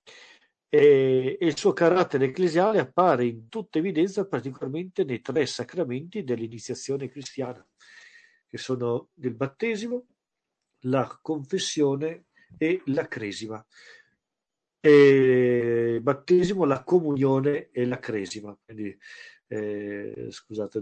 E il suo carattere ecclesiale appare in tutta evidenza particolarmente nei 3 sacramenti dell'iniziazione cristiana, che sono il battesimo, la confessione e la cresima. Il battesimo, la comunione e la cresima. Quindi scusate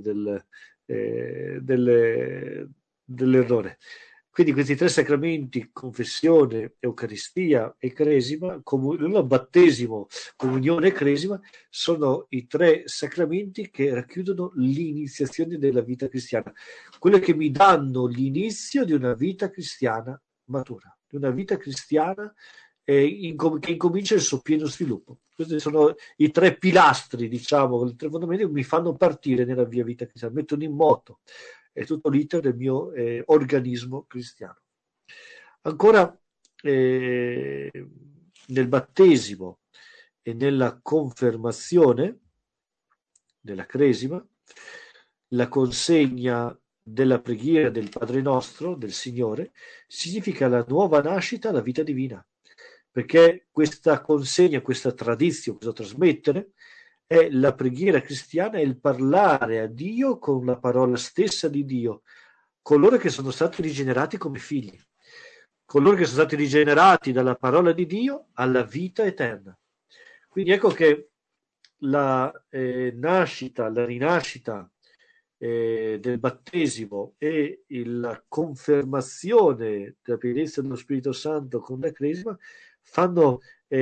dell'errore. Quindi questi 3 sacramenti, confessione, Eucaristia e cresima, battesimo, comunione e cresima, sono i 3 sacramenti che racchiudono l'iniziazione della vita cristiana, quelle che mi danno l'inizio di una vita cristiana matura, di una vita cristiana che incomincia il suo pieno sviluppo. Questi sono i 3 pilastri, diciamo, i 3 fondamenti che mi fanno partire nella mia vita cristiana, mettono in moto tutto l'iter del mio organismo cristiano. Ancora nel battesimo e nella confermazione della cresima, la consegna della preghiera del Padre Nostro, del Signore, significa la nuova nascita alla vita divina, perché questa consegna, questa tradizione, questo trasmettere, è la preghiera cristiana, è il parlare a Dio con la parola stessa di Dio, coloro che sono stati rigenerati come figli. coloro che sono stati rigenerati dalla parola di Dio alla vita eterna. Quindi ecco che la nascita, la rinascita del battesimo e la confermazione della pienezza dello Spirito Santo con la cresima fanno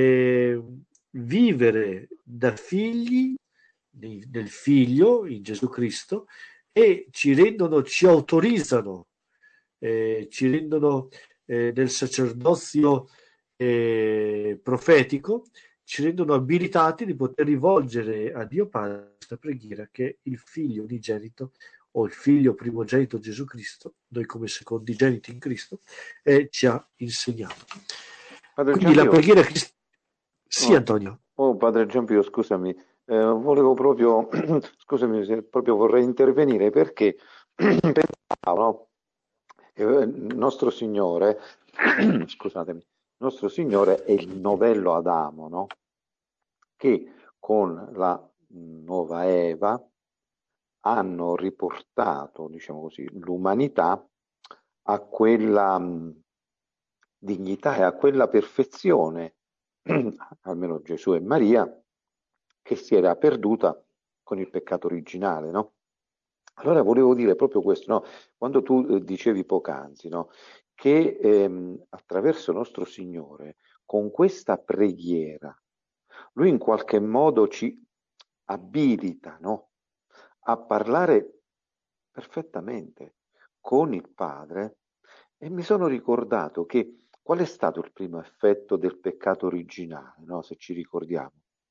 vivere da figli del Figlio in Gesù Cristo e ci autorizzano, ci rendono del sacerdozio profetico, ci rendono abilitati di poter rivolgere a Dio Padre questa preghiera che il Figlio unigenito o il Figlio primogenito Gesù Cristo, noi come secondigeniti in Cristo, ci ha insegnato. Padre Quindi Giampio, la preghiera cristiana. Sì, Antonio. Padre Giampio, scusami, volevo proprio, scusami, proprio vorrei intervenire perché pensavo, no? Il nostro Signore, scusatemi, nostro Signore è il novello Adamo, no? Che con la nuova Eva hanno riportato, diciamo così, l'umanità a quella dignità e a quella perfezione, almeno Gesù e Maria, che si era perduta con il peccato originale, no? Allora volevo dire proprio questo, no? Quando tu dicevi poc'anzi, no? Che attraverso nostro Signore, con questa preghiera, Lui in qualche modo ci abilita, no? A parlare perfettamente con il Padre, e mi sono ricordato che qual è stato il primo effetto del peccato originale, no? Se ci ricordiamo.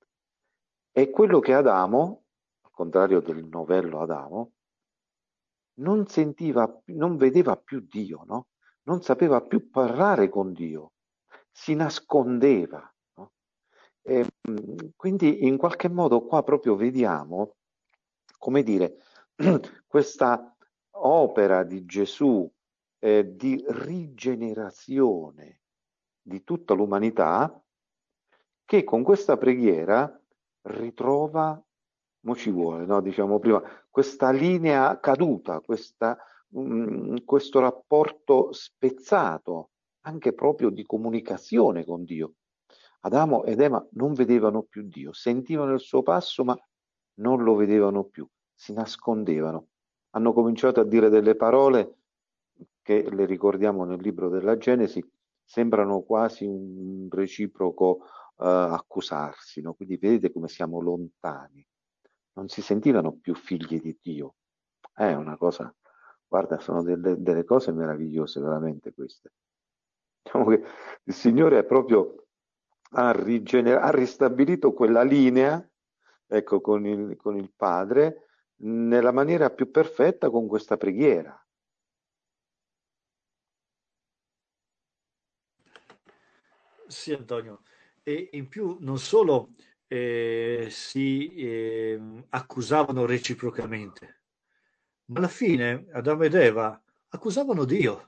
È quello che Adamo, al contrario del novello Adamo, non vedeva più Dio, no? Non sapeva più parlare con Dio, si nascondeva, no? Quindi in qualche modo qua proprio vediamo, come dire, questa opera di Gesù di rigenerazione di tutta l'umanità, che con questa preghiera ritrova, mo ci vuole, no? Diciamo prima, questa linea caduta, questo rapporto spezzato, anche proprio di comunicazione con Dio. Adamo ed Eva non vedevano più Dio, sentivano il suo passo, ma non lo vedevano più, si nascondevano. Hanno cominciato a dire delle parole che le ricordiamo nel libro della Genesi, sembrano quasi un reciproco accusarsi, no? Quindi vedete come siamo lontani. Non si sentivano più figli di Dio. È una cosa, guarda, sono delle cose meravigliose veramente queste. Diciamo che il Signore è proprio ha ristabilito quella linea, ecco, con il Padre, nella maniera più perfetta con questa preghiera. Sì, Antonio. E in più non solo si accusavano reciprocamente, ma alla fine Adamo ed Eva accusavano Dio.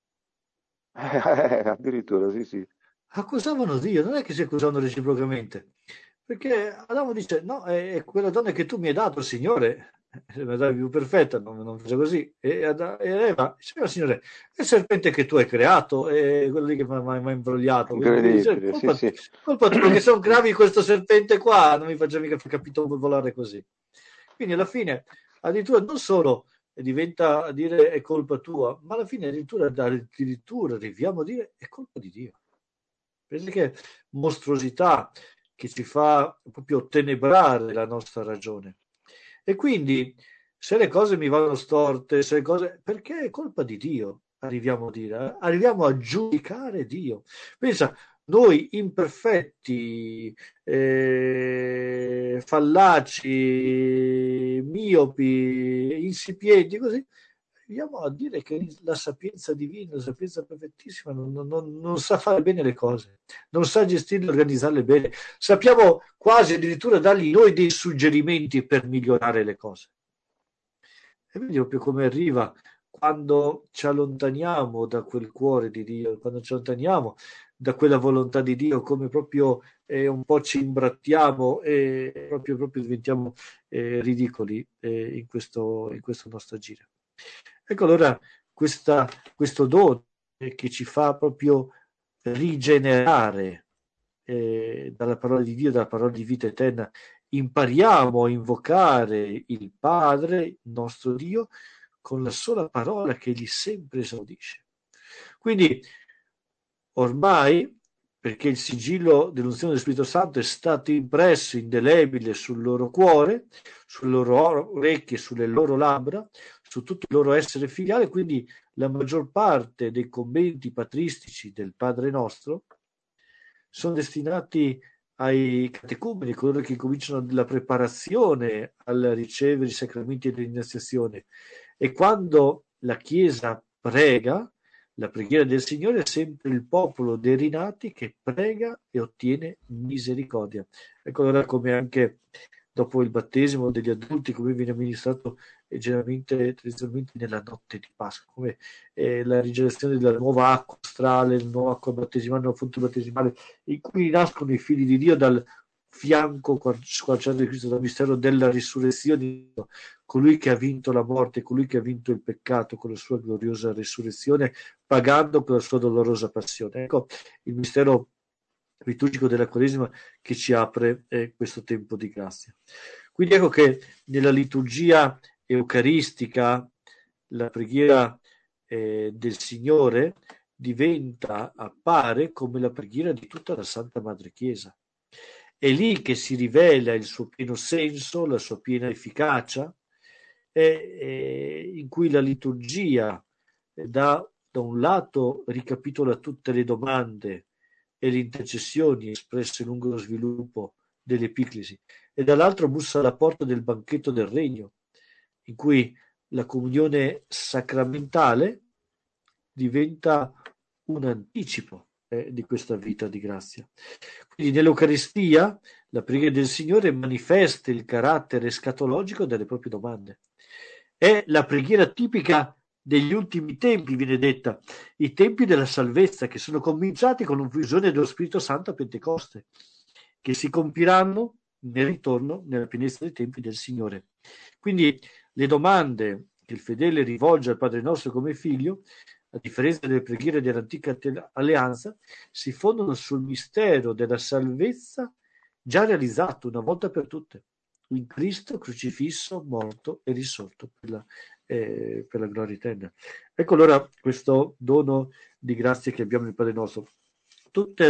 Addirittura, sì, sì. Accusavano Dio, non è che si accusavano reciprocamente, perché Adamo dice: no, è quella donna che tu mi hai dato, Signore, è la donna più perfetta, non fece così. E Eva dice: Signore, è il serpente che tu hai creato, è quello lì che mi ha imbrogliato, quindi dice, Incredibile, sì, sì. colpa tua, che sono gravi questo serpente qua, non mi faccia mica capito come volare così. Quindi alla fine, addirittura non solo diventa a dire è colpa tua, ma alla fine addirittura arriviamo a dire è colpa di Dio. Pensi che mostruosità che ci fa proprio tenebrare la nostra ragione. E quindi, se le cose mi vanno storte, se le cose, perché è colpa di Dio, arriviamo a dire, arriviamo a giudicare Dio. Pensa, noi imperfetti, fallaci, miopi, insipienti, così, arriviamo a dire che la sapienza divina, la sapienza perfettissima non sa fare bene le cose, non sa gestirle e organizzarle bene. Sappiamo quasi addirittura dargli noi dei suggerimenti per migliorare le cose. E vedi proprio come arriva quando ci allontaniamo da quel cuore di Dio, quando ci allontaniamo da quella volontà di Dio, come proprio un po' ci imbrattiamo e proprio diventiamo ridicoli in questo nostro agire. Ecco allora questo dono che ci fa proprio rigenerare dalla parola di Dio, dalla parola di vita eterna. Impariamo a invocare il Padre, il nostro Dio, con la sola parola che egli sempre esaudisce. Quindi ormai, perché il sigillo dell'unzione dello Spirito Santo è stato impresso indelebile sul loro cuore, sulle loro orecchie, sulle loro labbra, su tutto il loro essere filiale, quindi la maggior parte dei commenti patristici del Padre Nostro sono destinati ai catecumeni, coloro che cominciano la preparazione al ricevere i sacramenti dell'iniziazione. E quando la Chiesa prega, la preghiera del Signore è sempre il popolo dei rinati che prega e ottiene misericordia. Ecco allora come anche dopo il battesimo degli adulti, come viene amministrato generalmente, tradizionalmente nella notte di Pasqua, come la rigenerazione della nuova acqua astrale, la nuova acqua battesimale, la fonte battesimale, in cui nascono i figli di Dio dal fianco squarciato di Cristo, dal mistero della risurrezione, colui che ha vinto la morte, colui che ha vinto il peccato con la sua gloriosa risurrezione, pagando con la sua dolorosa passione. Ecco il mistero liturgico della Quaresima che ci apre questo tempo di grazia. Quindi ecco che nella liturgia eucaristica la preghiera del Signore appare come la preghiera di tutta la Santa Madre Chiesa. È lì che si rivela il suo pieno senso, la sua piena efficacia, in cui la liturgia da un lato ricapitola tutte le domande e le intercessioni espresse lungo lo sviluppo dell'Epiclesi, e dall'altro bussa alla porta del banchetto del Regno, in cui la comunione sacramentale diventa un anticipo di questa vita di grazia. Quindi nell'Eucaristia la preghiera del Signore manifesta il carattere escatologico delle proprie domande. È la preghiera tipica degli ultimi tempi, viene detta, i tempi della salvezza, che sono cominciati con l'uffusione dello Spirito Santo a Pentecoste, che si compiranno nel ritorno, nella pienezza dei tempi del Signore. Quindi le domande che il fedele rivolge al Padre nostro come figlio, a differenza delle preghiere dell'antica alleanza, si fondano sul mistero della salvezza già realizzato una volta per tutte in Cristo crocifisso, morto e risorto per la gloria eterna. Ecco allora questo dono di grazia che abbiamo nel Padre nostro. Tutte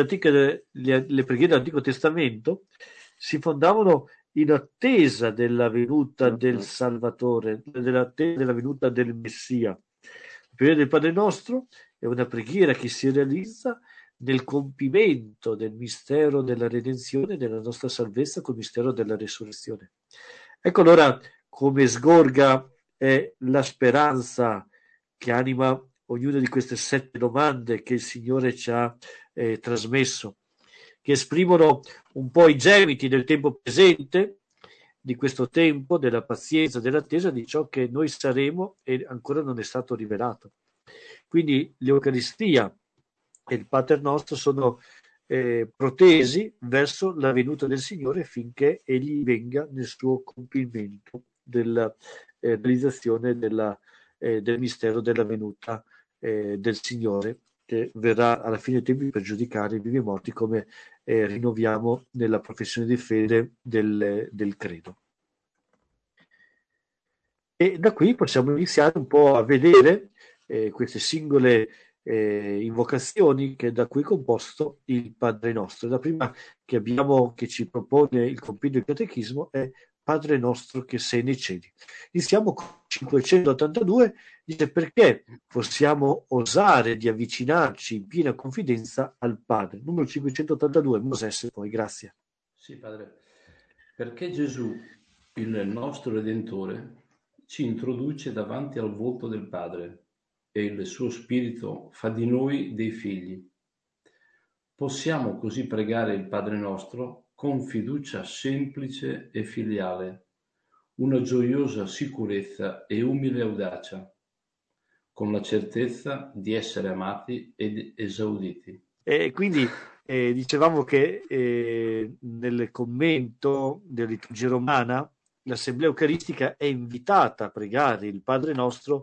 le preghiere dell'Antico Testamento si fondavano in attesa della venuta del Salvatore, dell'attesa della venuta del Messia. La preghiera del Padre nostro è una preghiera che si realizza nel compimento del mistero della redenzione, della nostra salvezza, col mistero della resurrezione. Ecco allora come sgorga la speranza che anima ognuna di queste 7 domande che il Signore ci ha trasmesso, che esprimono un po' i gemiti del tempo presente, di questo tempo, della pazienza, dell'attesa di ciò che noi saremo e ancora non è stato rivelato. Quindi l'Eucaristia e il Pater Nostro sono protesi verso la venuta del Signore finché egli venga nel suo compimento della realizzazione del mistero della venuta del Signore, che verrà alla fine dei tempi per giudicare i vivi e morti, come rinnoviamo nella professione di fede del credo. E da qui possiamo iniziare un po' a vedere queste singole invocazioni che da cui è composto il Padre Nostro. La prima che ci propone il compendio del Catechismo è Padre nostro che sei nei cieli. Iniziamo con 582, dice: perché possiamo osare di avvicinarci in piena confidenza al Padre. Numero 582, Mosè, poi, grazie. Sì, Padre, perché Gesù, il nostro Redentore, ci introduce davanti al volto del Padre e il suo Spirito fa di noi dei figli. Possiamo così pregare il Padre nostro con fiducia semplice e filiale, una gioiosa sicurezza e umile audacia, con la certezza di essere amati ed esauditi. E quindi dicevamo che nel commento della liturgia romana l'Assemblea Eucaristica è invitata a pregare il Padre Nostro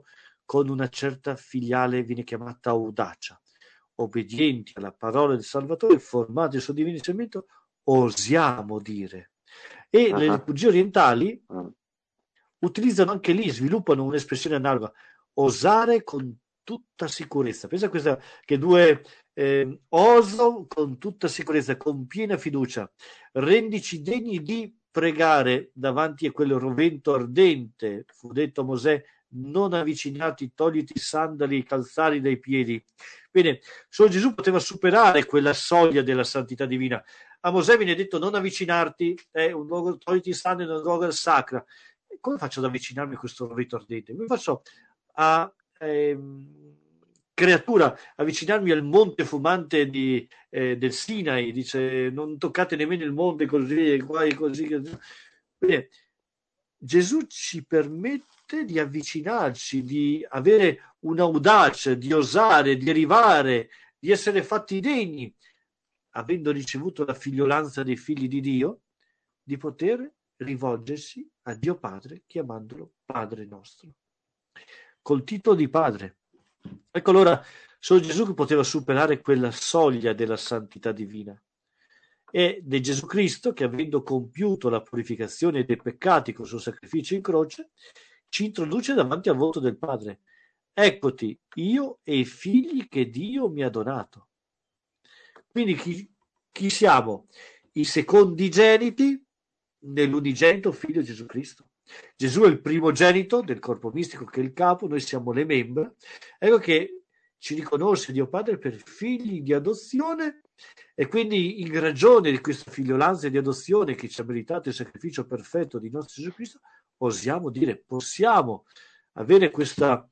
con una certa filiale viene chiamata audacia. Obbedienti alla parola del Salvatore, formati sul divino insegnamento, osiamo dire. E le liturgie orientali utilizzano anche lì, sviluppano un'espressione analoga, osare con tutta sicurezza. Pensa a questa, che due oso con tutta sicurezza, con piena fiducia, rendici degni di pregare davanti a quel rovento ardente, fu detto a Mosè, non avvicinati, togliti i sandali, i calzari dai piedi. Bene, solo Gesù poteva superare quella soglia della santità divina. A Mosè viene detto non avvicinarti, è un luogo, togliti i sandali, è un luogo sacra. Come faccio ad avvicinarmi a questo rovento ardente? Come faccio a creatura avvicinarmi al monte fumante del Sinai? Dice non toccate nemmeno il monte così, guai così. Bene, Gesù ci permette di avvicinarci, di avere un'audacia, di osare, di arrivare, di essere fatti degni, avendo ricevuto la figliolanza dei figli di Dio, di poter rivolgersi a Dio Padre chiamandolo Padre nostro, col titolo di Padre. Ecco allora, solo Gesù che poteva superare quella soglia della santità divina. Ed è Gesù Cristo che, avendo compiuto la purificazione dei peccati con il suo sacrificio in croce, ci introduce davanti al volto del Padre. Eccoti, io e i figli che Dio mi ha donato. Quindi chi siamo? I secondigeniti nell'unigenito figlio Gesù Cristo. Gesù è il primogenito del corpo mistico che è il capo, noi siamo le membra. Ecco che ci riconosce Dio Padre per figli di adozione, e quindi in ragione di questa figliolanza di adozione che ci ha meritato il sacrificio perfetto di nostro Gesù Cristo, osiamo dire, possiamo avere questa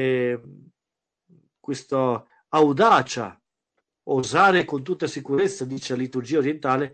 audacia, osare con tutta sicurezza, dice la liturgia orientale,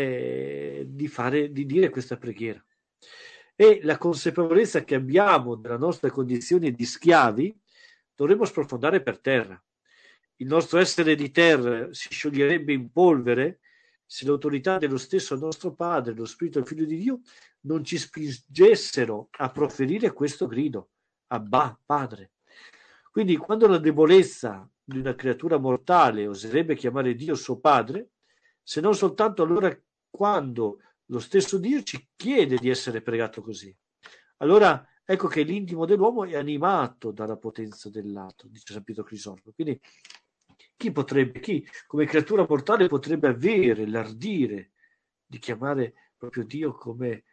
di dire questa preghiera. E la consapevolezza che abbiamo della nostra condizione di schiavi dovremmo sprofondare per terra. Il nostro essere di terra si scioglierebbe in polvere se l'autorità dello stesso nostro Padre, lo Spirito del Figlio di Dio, non ci spingessero a proferire questo grido, Abba, Padre. Quindi quando la debolezza di una creatura mortale oserebbe chiamare Dio suo Padre, se non soltanto allora quando lo stesso Dio ci chiede di essere pregato così. Allora ecco che l'intimo dell'uomo è animato dalla potenza dell'atto, dice San Pietro Crisostomo. Quindi chi come creatura mortale potrebbe avere l'ardire di chiamare proprio Dio come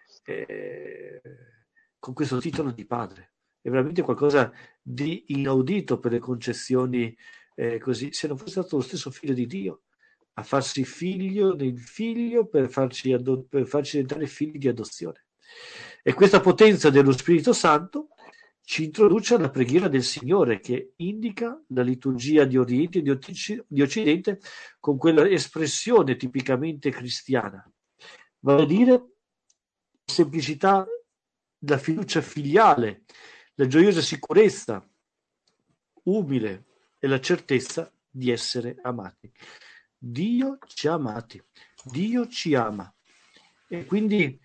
con questo titolo di padre? È veramente qualcosa di inaudito per le concezioni così. Se non fosse stato lo stesso figlio di Dio a farsi figlio del figlio per farci diventare figli di adozione. E questa potenza dello Spirito Santo ci introduce alla preghiera del Signore, che indica la liturgia di Oriente e di Occidente con quella espressione tipicamente cristiana, vale a dire la semplicità, la fiducia filiale, la gioiosa sicurezza umile e la certezza di essere amati. Dio ci ha amati, Dio ci ama, e quindi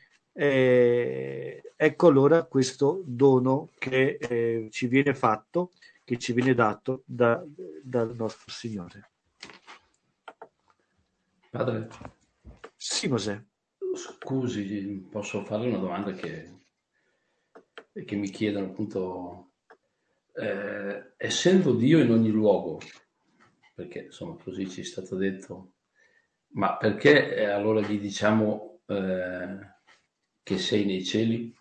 ecco allora questo dono che ci viene fatto, che ci viene dato dal nostro Signore. Padre, sì, Mosè. Scusi, posso farle una domanda che mi chiedono appunto, essendo Dio in ogni luogo, perché insomma così ci è stato detto, ma perché allora gli diciamo che sei nei cieli?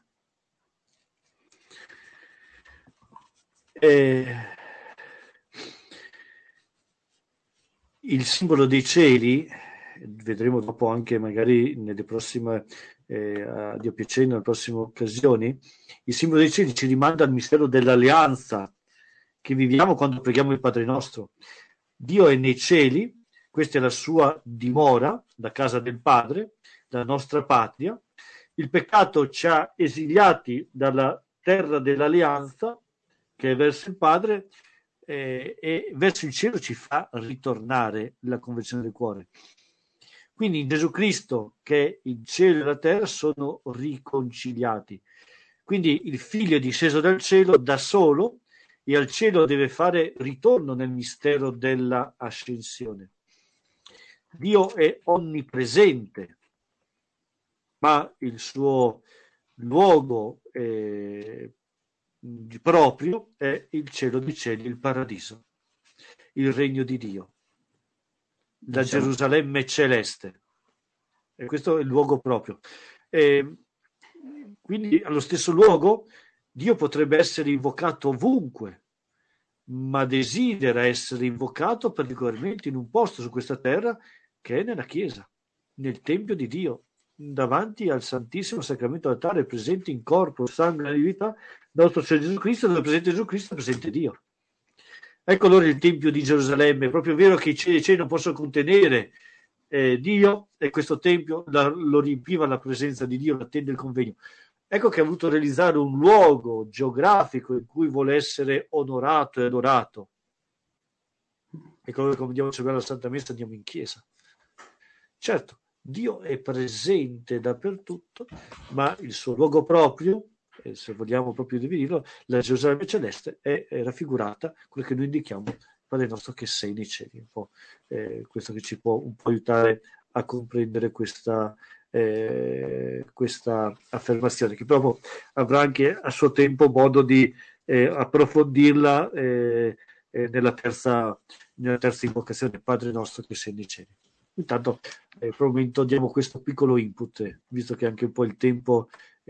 Il simbolo dei cieli, vedremo dopo anche magari nelle prossime, a Dio piacendo, nelle prossime occasioni, il simbolo dei cieli ci rimanda al mistero dell'alleanza che viviamo quando preghiamo il Padre nostro. Dio è nei cieli, questa è la sua dimora, la casa del Padre, la nostra patria. Il peccato ci ha esiliati dalla terra dell'alleanza, che è verso il Padre, e verso il cielo ci fa ritornare la conversione del cuore. Quindi in Gesù Cristo, che il cielo e la terra sono riconciliati. Quindi il Figlio è disceso dal cielo da solo e al cielo deve fare ritorno nel mistero della ascensione. Dio è onnipresente, ma il suo luogo proprio è il cielo dei cieli, il paradiso, il regno di Dio, la Gerusalemme celeste. E questo è il luogo proprio. Quindi allo stesso luogo Dio potrebbe essere invocato ovunque, ma desidera essere invocato particolarmente in un posto su questa terra che è nella Chiesa, nel Tempio di Dio, davanti al Santissimo Sacramento altare, presente in corpo, sangue e divinità, nostro Signore Gesù Cristo, dove è presente Gesù Cristo è presente Dio. Ecco allora il Tempio di Gerusalemme. È proprio vero che i cieli non possono contenere Dio, e questo Tempio lo riempiva la presenza di Dio, la tenda del convegno. Ecco che ha voluto realizzare un luogo geografico in cui vuole essere onorato e adorato. E come andiamo a celebrare la Santa Messa, andiamo in chiesa. Certo, Dio è presente dappertutto, ma il suo luogo proprio, se vogliamo proprio definirlo, la Gerusalemme celeste è raffigurata, quello che noi indichiamo, Padre nostro che sei nei cieli. Un po', questo che ci può un po' aiutare a comprendere questa affermazione, che proprio avrà anche a suo tempo modo di approfondirla nella terza invocazione, Padre nostro che sei nei cieli. Intanto per il momento diamo questo piccolo input, visto che anche un po' il tempo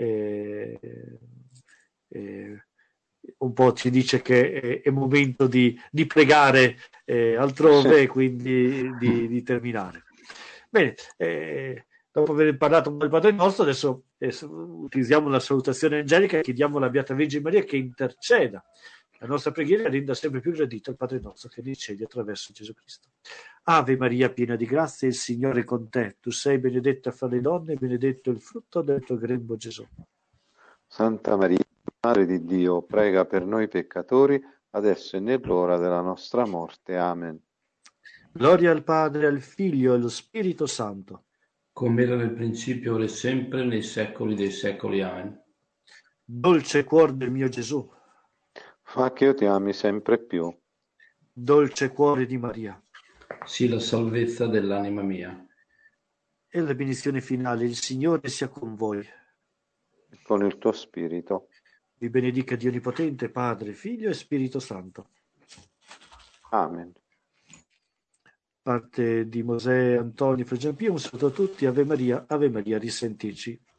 un po' ci dice che è momento di pregare altrove, quindi di terminare. Bene, dopo aver parlato un po' del Padre nostro, adesso utilizziamo la salutazione angelica e chiediamo alla Beata Vergine Maria che interceda la nostra preghiera e renda sempre più gradito il Padre nostro che nei cieli attraverso Gesù Cristo. Ave Maria, piena di grazia, il Signore è con te. Tu sei benedetta fra le donne e benedetto il frutto del tuo grembo, Gesù. Santa Maria, Madre di Dio, prega per noi peccatori, adesso e nell'ora della nostra morte. Amen. Gloria al Padre, al Figlio e allo Spirito Santo. Come era nel principio, ora e sempre, nei secoli dei secoli. Amen. Dolce cuore del mio Gesù. Fa che io ti ami sempre più. Dolce cuore di Maria. Sii la salvezza dell'anima mia. E la benedizione finale, il Signore sia con voi. Con il tuo spirito. Vi benedica Dio Onnipotente, Padre, Figlio e Spirito Santo. Amen. Parte di Mosè Antonio Fregiampio, un saluto a tutti, Ave Maria, risentirci.